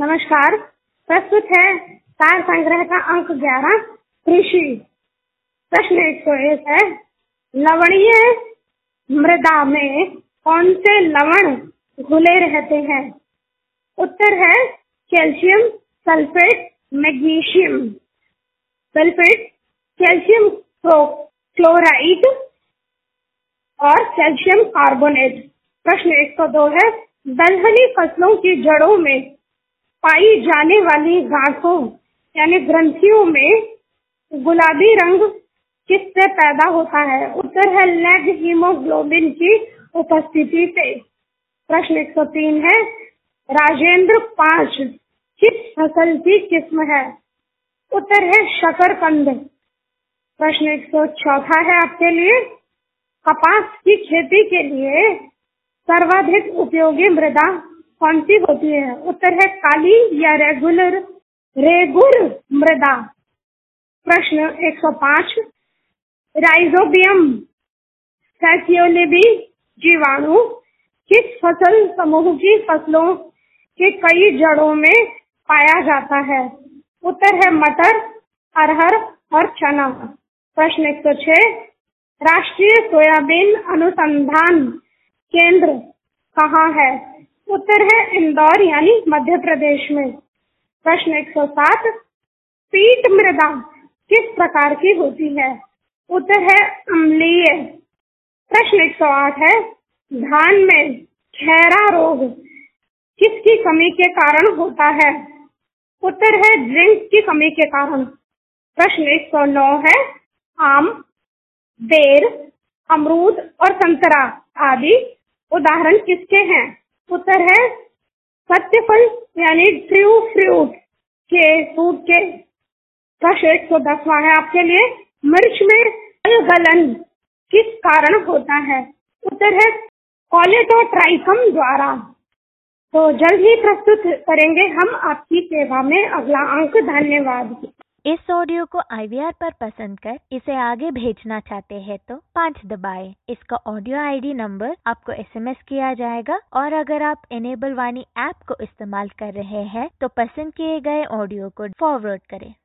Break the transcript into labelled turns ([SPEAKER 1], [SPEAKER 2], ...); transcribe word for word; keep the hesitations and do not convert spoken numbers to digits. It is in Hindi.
[SPEAKER 1] नमस्कार। प्रस्तुत है सार संग्रह का अंक ग्यारह कृषि। प्रश्न एक सौ एक है, लवणीय मृदा में कौन से लवण घुले रहते हैं? उत्तर है calcium sulphate, magnesium sulphate, calcium chloride और कैल्शियम कार्बोनेट। प्रश्न एक सौ दो है, दलहनी फसलों की जड़ों में पाई जाने वाली गांठों यानी ग्रंथियों में गुलाबी रंग किससे पैदा होता है? उत्तर है लेग हीमोग्लोबिन की उपस्थिति से। प्रश्न एक सौ तीन है, राजेंद्र पांच किस फसल की किस्म है? उत्तर है शकरकंद। प्रश्न एक सौ चौथा है आपके लिए, कपास की खेती के लिए सर्वाधिक उपयोगी मृदा कौन सी होती है? उत्तर है काली या रेगुलर रेगुर मृदा। प्रश्न एक सौ पाँच, राइजोबियम सैक्योलिबी जीवाणु किस फसल समूह की फसलों के कई जड़ों में पाया जाता है? उत्तर है मटर, अरहर और चना। प्रश्न एक सौ छह, राष्ट्रीय सोयाबीन अनुसंधान केंद्र कहाँ है? उत्तर है इंदौर यानी मध्य प्रदेश में। प्रश्न एक सौ सात, पीट मृदा किस प्रकार की होती है? उत्तर है अम्लीय। प्रश्न एक सौ आठ है, धान में खैरा रोग किसकी कमी के कारण होता है? उत्तर है जिंक की कमी के कारण। प्रश्न एक सौ नौ है, आम, बेर, अमरूद और संतरा आदि उदाहरण किसके हैं? उत्तर है सत्यफल यानी ट्रू फ्रूट के फ्रूट के। प्रश्न एक सौ दसवां है आपके लिए, मिर्च में गलन किस कारण होता है? उत्तर है कॉलेडोट्राइकम द्वारा। तो जल्द ही प्रस्तुत करेंगे हम आपकी सेवा में अगला अंक। धन्यवाद।
[SPEAKER 2] इस ऑडियो को आई वी आर पर पसंद कर इसे आगे भेजना चाहते हैं तो पाँच दबाएं। इसका ऑडियो आई डी नंबर आपको एस एम एस किया जाएगा और अगर आप इनेबल वाणी ऐप को इस्तेमाल कर रहे हैं तो पसंद किए गए ऑडियो को फॉरवर्ड करें।